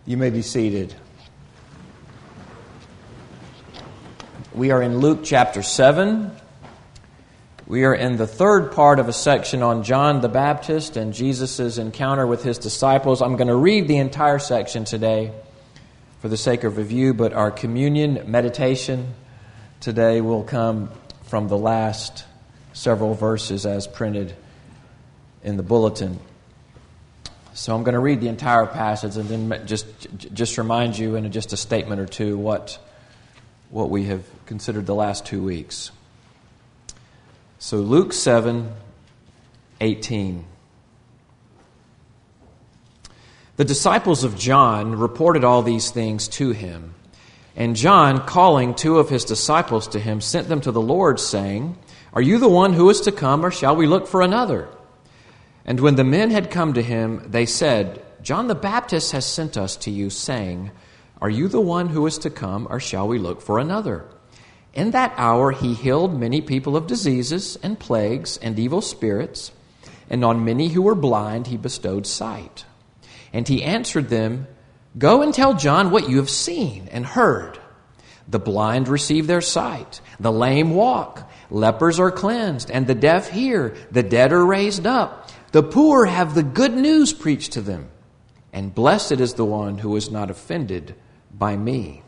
You may be seated. We are in Luke chapter 7. We are in the third part of a section on John the Baptist and Jesus' encounter with his disciples. I'm going to read the entire section today for the sake of review, but our communion meditation today will come from the last several verses as printed in the bulletin. So I'm going to read the entire passage and then just remind you in just a statement or two what we have considered the last 2 weeks. So Luke 7:18. The disciples of John reported all these things to him. And John, calling 2 of his disciples to him, sent them to the Lord, saying, "Are you the one who is to come, or shall we look for another?" And when the men had come to him, they said, "John the Baptist has sent us to you, saying, 'Are you the one who is to come, or shall we look for another?' In that hour he healed many people of diseases and plagues and evil spirits, and on many who were blind he bestowed sight. And he answered them, 'Go and tell John what you have seen and heard. The blind receive their sight, the lame walk, lepers are cleansed, and the deaf hear, the dead are raised up. The poor have the good news preached to them, and blessed is the one who is not offended by me.'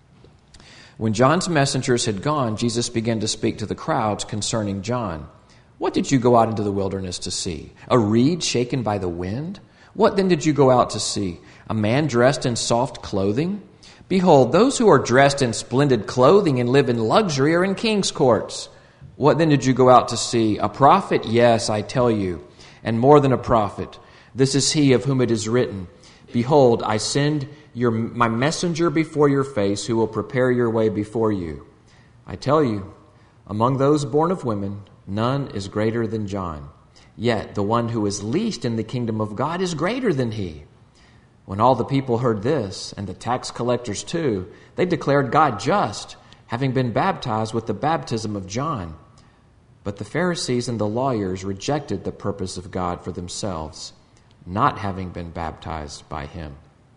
When John's messengers had gone, Jesus began to speak to the crowds concerning John. 'What did you go out into the wilderness to see? A reed shaken by the wind? What then did you go out to see? A man dressed in soft clothing? Behold, those who are dressed in splendid clothing and live in luxury are in king's courts. What then did you go out to see? A prophet? Yes, I tell you, and more than a prophet. This is he of whom it is written, Behold, I send my messenger before your face, who will prepare your way before you. I tell you, among those born of women, none is greater than John. Yet the one who is least in the kingdom of God is greater than he.' When all the people heard this, and the tax collectors too, they declared God just, having been baptized with the baptism of John. But the Pharisees and the lawyers rejected the purpose of God for themselves, not having been baptized by him.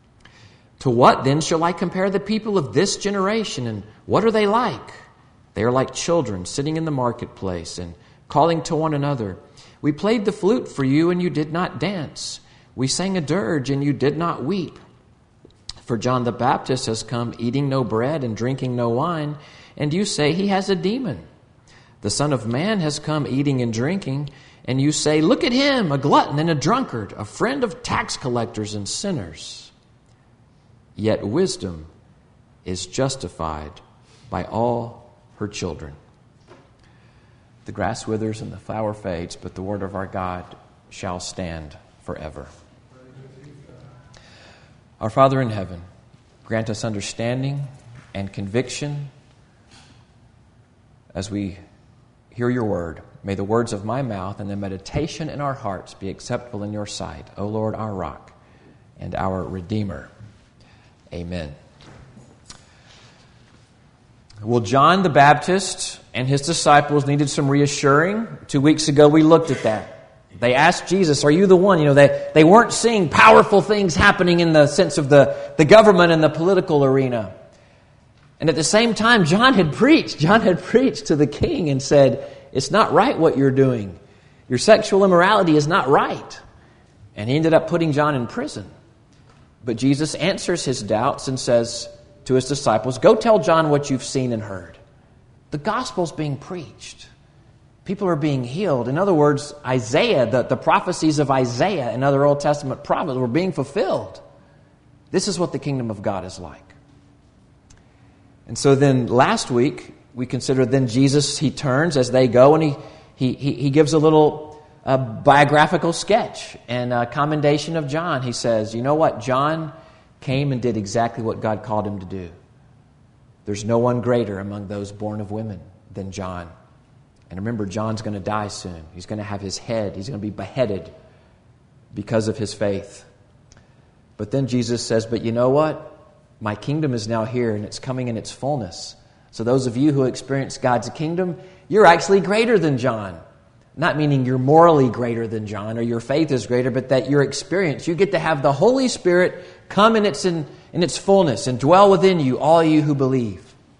To what then shall I compare the people of this generation, and what are they like? They are like children sitting in the marketplace and calling to one another, 'We played the flute for you, and you did not dance. We sang a dirge, and you did not weep.' For John the Baptist has come eating no bread and drinking no wine, and you say he has a demon. The Son of Man has come eating and drinking, and you say, 'Look at him, a glutton and a drunkard, a friend of tax collectors and sinners.' Yet wisdom is justified by all her children. The grass withers and the flower fades, but the word of our God shall stand forever. Our Father in heaven, grant us understanding and conviction as we hear your word. May the words of my mouth and the meditation in our hearts be acceptable in your sight, O Lord, our rock and our Redeemer. Amen. Well, John the Baptist and his disciples needed some reassuring. 2 weeks ago, we looked at that. They asked Jesus, "Are you the one?" They weren't seeing powerful things happening in the sense of the government and the political arena. And at the same time, John had preached. John had preached to the king and said, "It's not right what you're doing. Your sexual immorality is not right." And he ended up putting John in prison. But Jesus answers his doubts and says to his disciples, "Go tell John what you've seen and heard." The gospel's being preached. People are being healed. In other words, Isaiah, the prophecies of Isaiah and other Old Testament prophets were being fulfilled. This is what the kingdom of God is like. And so then last week, we considered then Jesus, he turns as they go, and he gives a little biographical sketch and a commendation of John. He says, you know what? John came and did exactly what God called him to do. There's no one greater among those born of women than John. And remember, John's going to die soon. He's going to have his head. He's going to be beheaded because of his faith. But then Jesus says, but you know what? My kingdom is now here, and it's coming in its fullness. So those of you who experience God's kingdom, you're actually greater than John. Not meaning you're morally greater than John or your faith is greater, but that your experience, you get to have the Holy Spirit come in its fullness and dwell within you, all you who believe.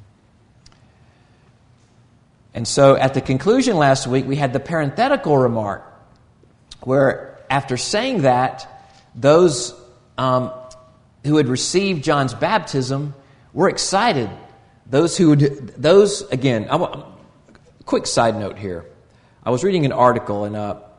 And so at the conclusion last week, we had the parenthetical remark where after saying that, those who had received John's baptism were excited. Quick side note here. I was reading an article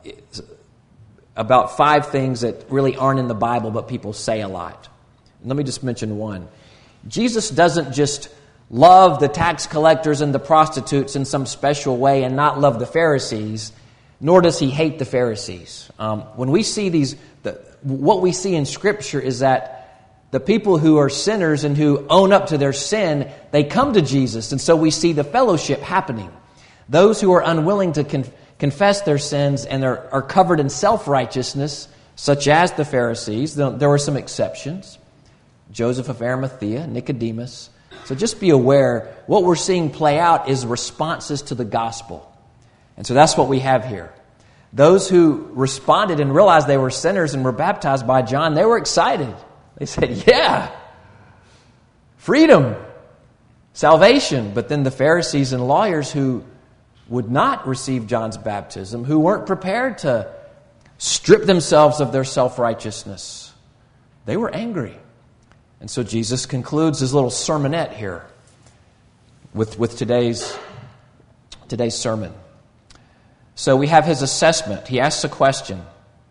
about 5 things that really aren't in the Bible, but people say a lot. And let me just mention one. Jesus doesn't just love the tax collectors and the prostitutes in some special way and not love the Pharisees, nor does he hate the Pharisees. When we see what we see in Scripture is that the people who are sinners and who own up to their sin, they come to Jesus. And so we see the fellowship happening. Those who are unwilling to confess their sins and are covered in self-righteousness, such as the Pharisees, there were some exceptions. Joseph of Arimathea, Nicodemus. So just be aware, what we're seeing play out is responses to the gospel. And so that's what we have here. Those who responded and realized they were sinners and were baptized by John, they were excited. They said, yeah, freedom, salvation. But then the Pharisees and lawyers who would not receive John's baptism, who weren't prepared to strip themselves of their self-righteousness, they were angry. And so Jesus concludes his little sermonette here with today's sermon. So we have his assessment. He asks a question.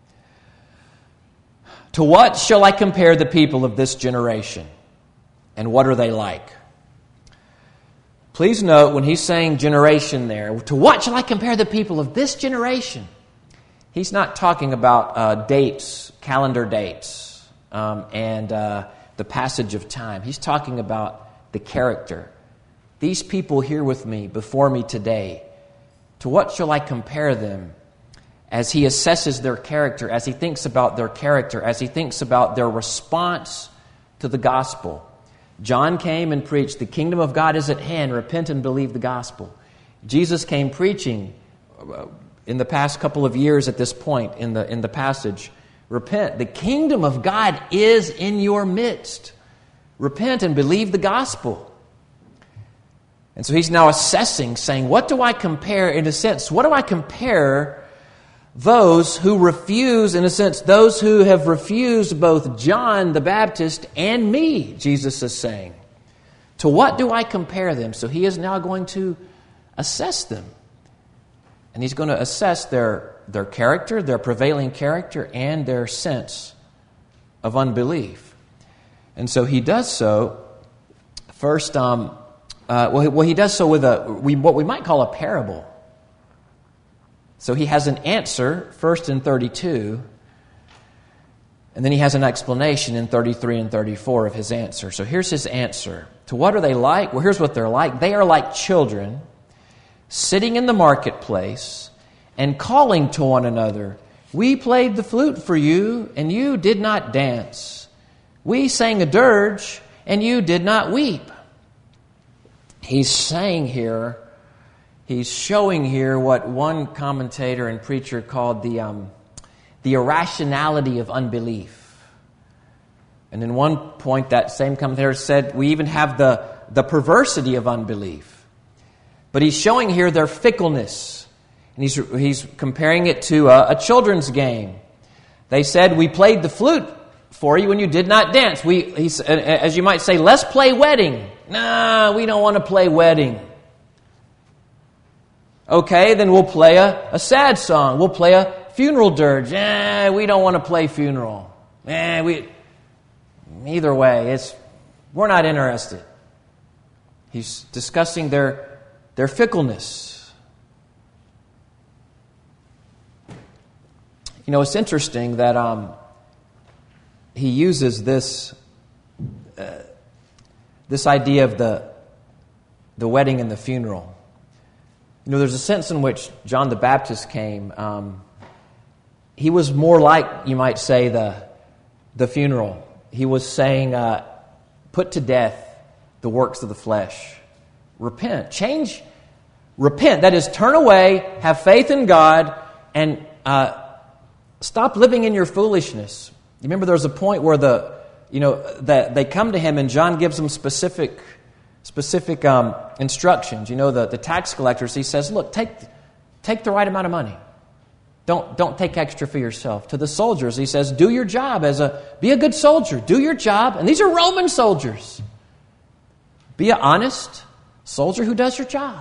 To what shall I compare the people of this generation? And what are they like? Please note when he's saying generation there, to what shall I compare the people of this generation? He's not talking about dates, calendar dates, and the passage of time. He's talking about the character. These people here with me, before me today, to what shall I compare them? As he assesses their character, as he thinks about their character, as he thinks about their response to the gospel. John came and preached, the kingdom of God is at hand, repent and believe the gospel. Jesus came preaching in the past couple of years at this point in the passage, repent, the kingdom of God is in your midst. Repent and believe the gospel. And so he's now assessing, saying, what do I compare, in a sense, what do I compare those who refuse, in a sense, those who have refused both John the Baptist and me, Jesus is saying. To what do I compare them? So he is now going to assess them. And he's going to assess their character, their prevailing character, and their sense of unbelief. And so he does so first, he does so with what we might call a parable. So he has an answer first in 32, and then he has an explanation in 33 and 34 of his answer. So here's his answer. To what are they like? Well, here's what they're like. They are like children sitting in the marketplace and calling to one another, we played the flute for you, and you did not dance. We sang a dirge, and you did not weep. He's saying here, he's showing here what one commentator and preacher called the irrationality of unbelief. And in one point, that same commentator said, we even have the perversity of unbelief. But he's showing here their fickleness. And he's comparing it to a children's game. They said, we played the flute for you when you did not dance. As you might say, let's play wedding. Nah, we don't want to play wedding. Okay, then we'll play a sad song. We'll play a funeral dirge. We don't want to play funeral. Either way, we're not interested. He's discussing their fickleness. You know, it's interesting that he uses this idea of the wedding and the funeral. You know, there's a sense in which John the Baptist came. He was more like, you might say, the funeral. He was saying, put to death the works of the flesh. Repent. Change. Repent. That is, turn away, have faith in God, and stop living in your foolishness. You remember there was a point where the that they come to him, and John gives them specific instructions. The tax collectors, he says, look, take the right amount of money. Don't take extra for yourself. To the soldiers, he says, do your job be a good soldier. Do your job. And these are Roman soldiers. Be an honest soldier who does your job.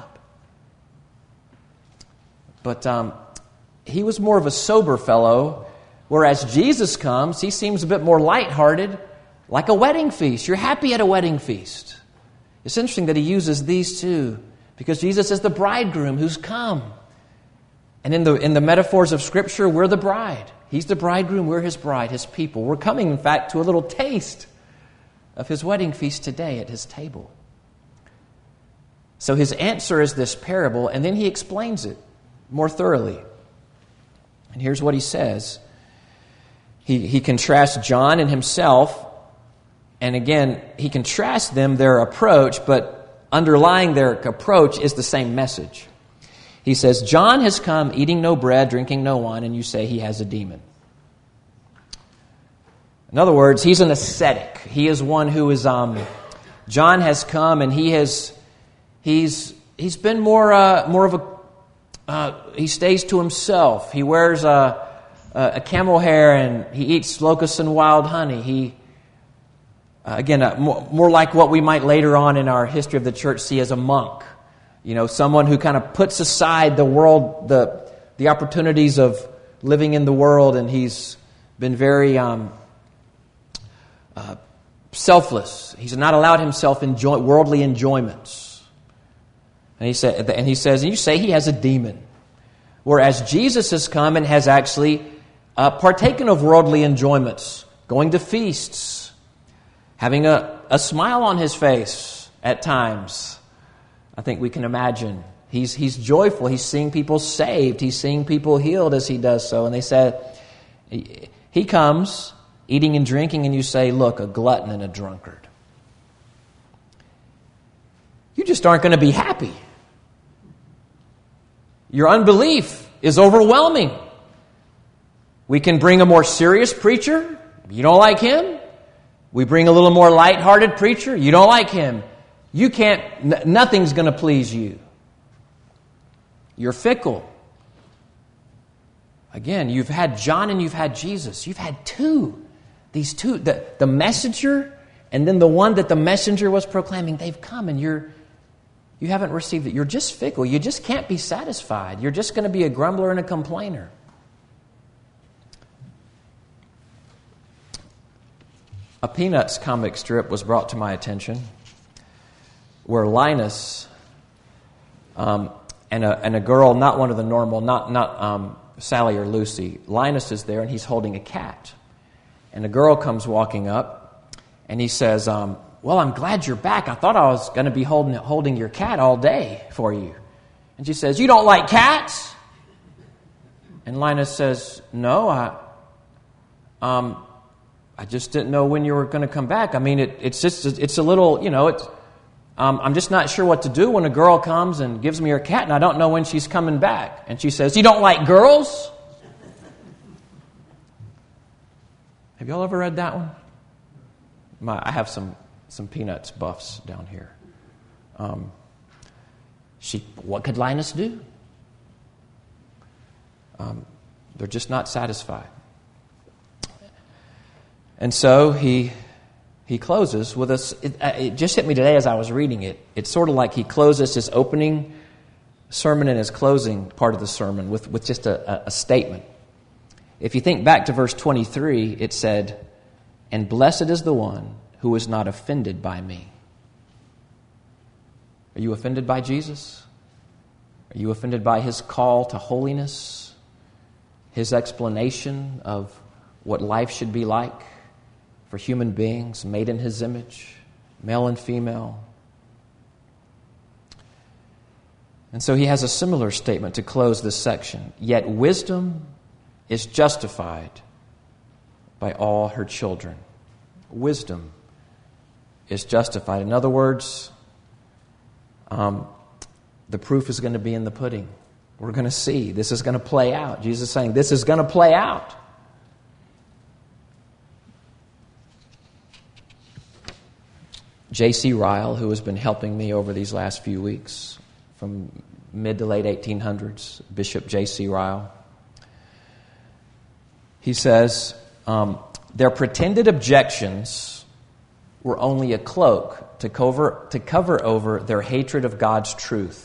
But he was more of a sober fellow, whereas Jesus comes, he seems a bit more lighthearted, like a wedding feast. You're happy at a wedding feast. It's interesting that he uses these two, because Jesus is the bridegroom who's come. And in the metaphors of Scripture, we're the bride. He's the bridegroom, we're his bride, his people. We're coming, in fact, to a little taste of his wedding feast today at his table. So his answer is this parable, and then he explains it more thoroughly. And here's what he says. He contrasts John and himself, and again, he contrasts them, their approach, but underlying their approach is the same message. He says, John has come eating no bread, drinking no wine, and you say he has a demon. In other words, he's an ascetic. He is one who is, John has come and he's been more of a, he stays to himself. He wears a camel hair and he eats locusts and wild honey. He, more like what we might later on in our history of the church see as a monk. Someone who kind of puts aside the world, the opportunities of living in the world, and he's been very selfless. He's not allowed himself worldly enjoyments. And he says, and you say he has a demon. Whereas Jesus has come and has actually partaken of worldly enjoyments, going to feasts, having a smile on his face at times. I think we can imagine. He's joyful. He's seeing people saved. He's seeing people healed as he does so. And they said, he comes eating and drinking, and you say, look, a glutton and a drunkard. You just aren't going to be happy. Your unbelief is overwhelming. We can bring a more serious preacher. You don't like him. We bring a little more lighthearted preacher. You don't like him. You can't, nothing's going to please you. You're fickle. Again, you've had John and you've had Jesus. You've had two. These two, the messenger and then the one that the messenger was proclaiming, they've come and you haven't received it. You're just fickle. You just can't be satisfied. You're just going to be a grumbler and a complainer. A Peanuts comic strip was brought to my attention where Linus and a girl, not one of the normal, not Sally or Lucy. Linus is there and he's holding a cat. And a girl comes walking up and he says, well, I'm glad you're back. I thought I was going to be holding your cat all day for you. And she says, you don't like cats? And Linus says, no, I just didn't know when you were going to come back. I mean, it's a little, I'm just not sure what to do when a girl comes and gives me her cat and I don't know when she's coming back. And she says, you don't like girls? Have y'all ever read that one? I have some Peanuts buffs down here. What could Linus do? They're just not satisfied. And so he closes with us. It just hit me today as I was reading it. It's sort of like he closes his opening sermon and his closing part of the sermon with just a statement. If you think back to verse 23, it said, and blessed is the one who is not offended by me. Are you offended by Jesus? Are you offended by his call to holiness? His explanation of what life should be like for human beings made in his image, male and female? And so he has a similar statement to close this section. Yet wisdom is justified by all her children. Wisdom is justified. In other words, the proof is going to be in the pudding. We're going to see. This is going to play out. Jesus is saying, this is going to play out. J.C. Ryle, who has bin helping me over these last few weeks, from mid to late 1800s, Bishop J.C. Ryle. He says, their pretended objections were only a cloak to cover over their hatred of God's truth.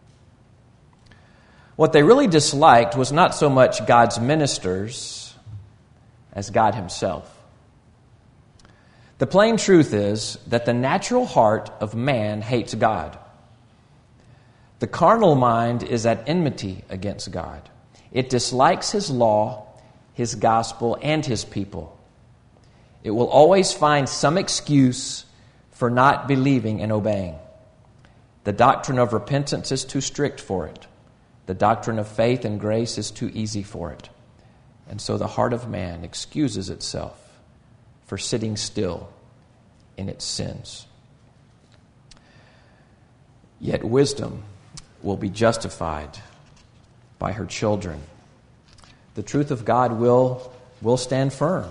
What they really disliked was not so much God's ministers as God himself. The plain truth is that the natural heart of man hates God. The carnal mind is at enmity against God. It dislikes his law, his gospel, and his people. It will always find some excuse for not believing and obeying. The doctrine of repentance is too strict for it. The doctrine of faith and grace is too easy for it. And so the heart of man excuses itself for sitting still in its sins. Yet wisdom will be justified by her children. The truth of God will stand firm.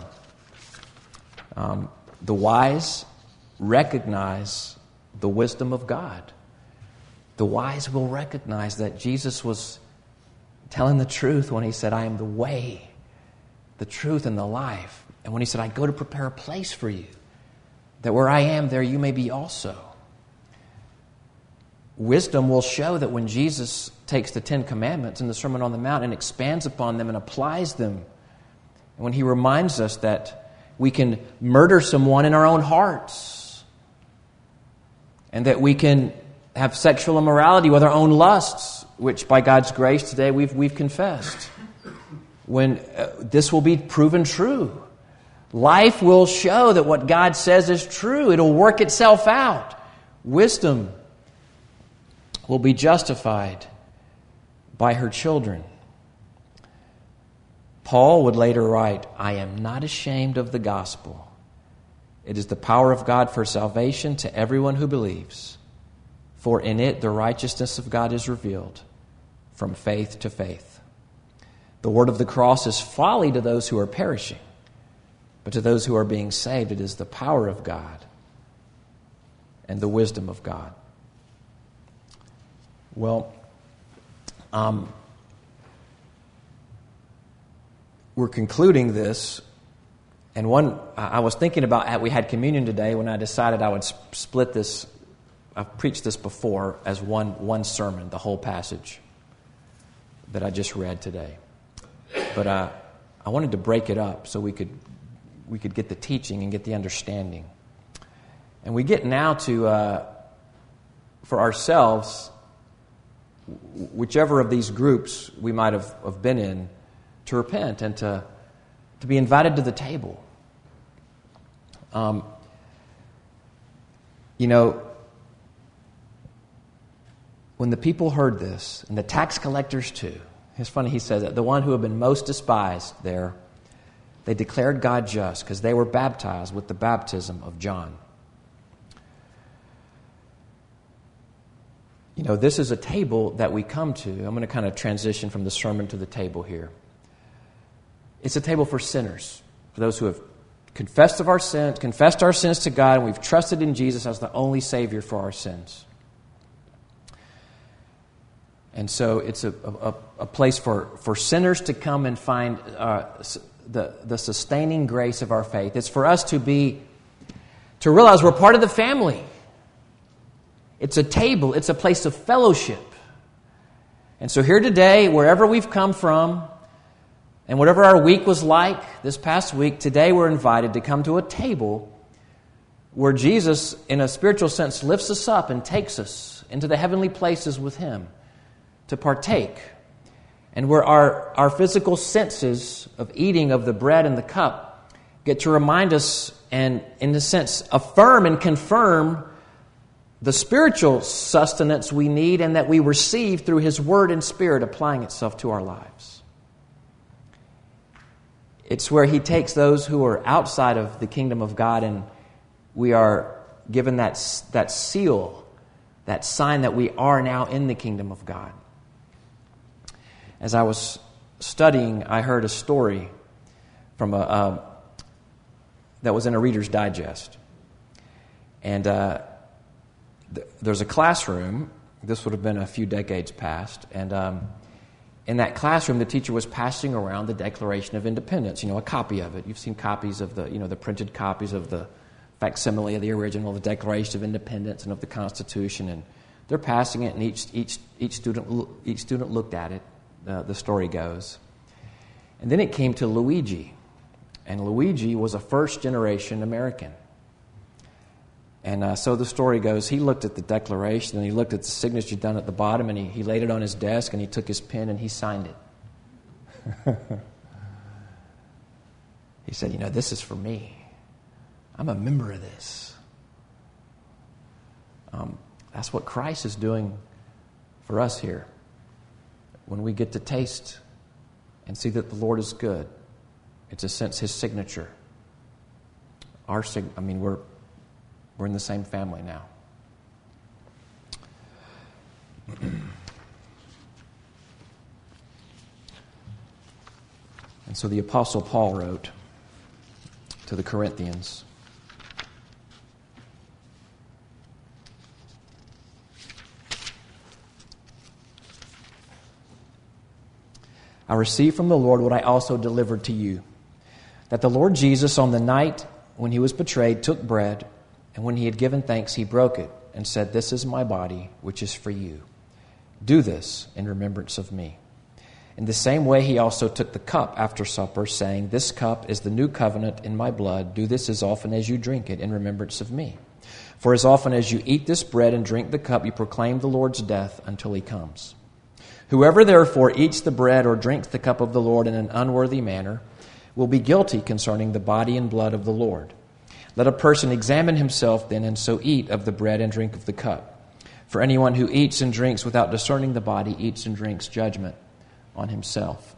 The wise recognize the wisdom of God. The wise will recognize that Jesus was telling the truth when he said, I am the way, the truth, and the life. And when he said, I go to prepare a place for you, that where I am, there you may be also. Wisdom will show that when Jesus takes the 10 Commandments in the Sermon on the Mount and expands upon them and applies them, and when he reminds us that we can murder someone in our own hearts, and that we can have sexual immorality with our own lusts, which by God's grace today we've confessed. When this will be proven true. Life will show that what God says is true. It'll work itself out. Wisdom will be justified by her children. Paul would later write, I am not ashamed of the gospel. It is the power of God for salvation to everyone who believes. For in it the righteousness of God is revealed from faith to faith. The word of the cross is folly to those who are perishing, but to those who are being saved, it is the power of God and the wisdom of God. Well, we're concluding this, and I was thinking about, we had communion today when I decided I would split this. I've preached this before as one sermon, the whole passage that I just read today. But I wanted to break it up so we could get the teaching and get the understanding. And we get now to, for ourselves, whichever of these groups we might have been in, to repent and to be invited to the table. When the people heard this, and the tax collectors too, it's funny he says that, the one who had been most despised there, they declared God just because they were baptized with the baptism of John. This is a table that we come to. I'm going to kind of transition from the sermon to the table here. It's a table for sinners, for those who have confessed our sins to God, and we've trusted in Jesus as the only Savior for our sins. And so it's a place for sinners to come and find the sustaining grace of our faith. It's for us to realize we're part of the family. It's a table. It's a place of fellowship. And so here today, wherever we've come from, and whatever our week was like this past week, today we're invited to come to a table where Jesus, in a spiritual sense, lifts us up and takes us into the heavenly places with Him to partake. And where our physical senses of eating of the bread and the cup get to remind us and, in a sense, affirm and confirm the spiritual sustenance we need and that we receive through His Word and Spirit applying itself to our lives. It's where He takes those who are outside of the kingdom of God, and we are given that seal, that sign that we are now in the kingdom of God. As I was studying, I heard a story from that was in a Reader's Digest. And there's a classroom. This would have been a few decades past. And in that classroom, the teacher was passing around the Declaration of Independence, a copy of it. You've seen copies of the printed copies of the facsimile of the original, the Declaration of Independence and of the Constitution. And they're passing it, and each student looked at it, the story goes. And then it came to Luigi. And Luigi was a first-generation American. And so the story goes, he looked at the Declaration, and he looked at the signature done at the bottom, and he laid it on his desk, and he took his pen, and he signed it. He said, this is for me. I'm a member of this. That's what Christ is doing for us here. When we get to taste and see that the Lord is good, it's a sense His signature. We're in the same family now. And so the Apostle Paul wrote to the Corinthians, I received from the Lord what I also delivered to you, that the Lord Jesus, on the night when He was betrayed, took bread, and when He had given thanks, He broke it and said, This is my body, which is for you. Do this in remembrance of me. In the same way, He also took the cup after supper, saying, This cup is the new covenant in my blood. Do this as often as you drink it in remembrance of me. For as often as you eat this bread and drink the cup, you proclaim the Lord's death until He comes. Whoever therefore eats the bread or drinks the cup of the Lord in an unworthy manner will be guilty concerning the body and blood of the Lord. Let a person examine himself then, and so eat of the bread and drink of the cup. For anyone who eats and drinks without discerning the body eats and drinks judgment on himself.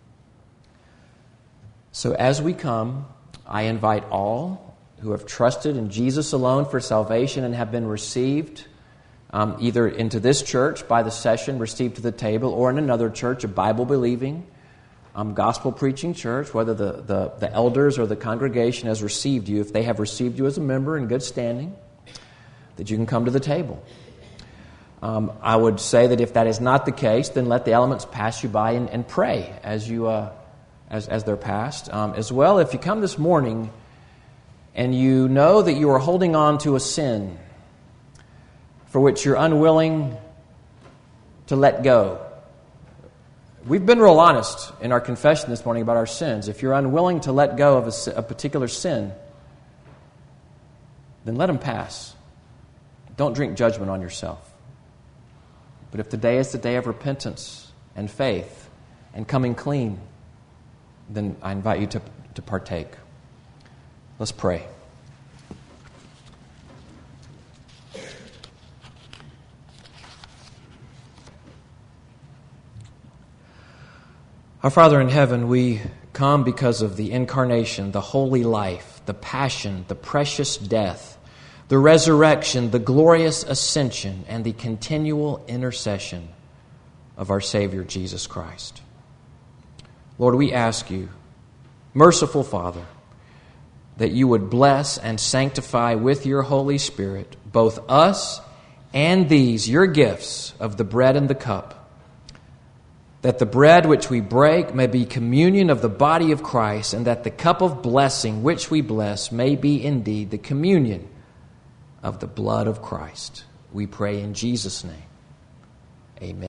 So as we come, I invite all who have trusted in Jesus alone for salvation and have been received either into this church by the session, received to the table, or in another church, a Bible-believing, gospel-preaching church, whether the elders or the congregation has received you, if they have received you as a member in good standing, that you can come to the table. I would say that if that is not the case, then let the elements pass you by and pray as they're passed. As well, if you come this morning and you know that you are holding on to a sin for which you're unwilling to let go. We've been real honest in our confession this morning about our sins. If you're unwilling to let go of a particular sin, then let them pass. Don't drink judgment on yourself. But if today is the day of repentance and faith and coming clean, then I invite you to partake. Let's pray. Our Father in heaven, we come because of the incarnation, the holy life, the passion, the precious death, the resurrection, the glorious ascension, and the continual intercession of our Savior, Jesus Christ. Lord, we ask you, merciful Father, that you would bless and sanctify with your Holy Spirit both us and these, your gifts of the bread and the cup, that the bread which we break may be communion of the body of Christ, and that the cup of blessing which we bless may be indeed the communion of the blood of Christ. We pray in Jesus' name. Amen.